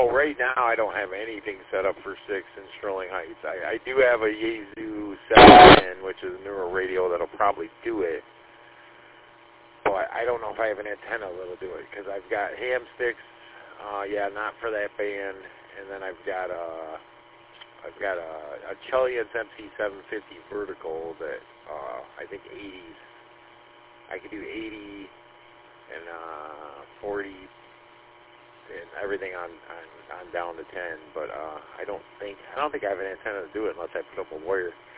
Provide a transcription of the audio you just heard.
No, right now I don't have anything set up for 6 in Sterling Heights. I do have a Yaesu 710, which is a newer radio that'll probably do it. But I don't know if I have an antenna that'll do it, because I've got ham sticks, not for that band, and then I've got a Cheliance MC750 vertical that I think 80s. I could do 80 and 40 and everything on down to 10, but I don't think I have an antenna to do it unless I put up a wire.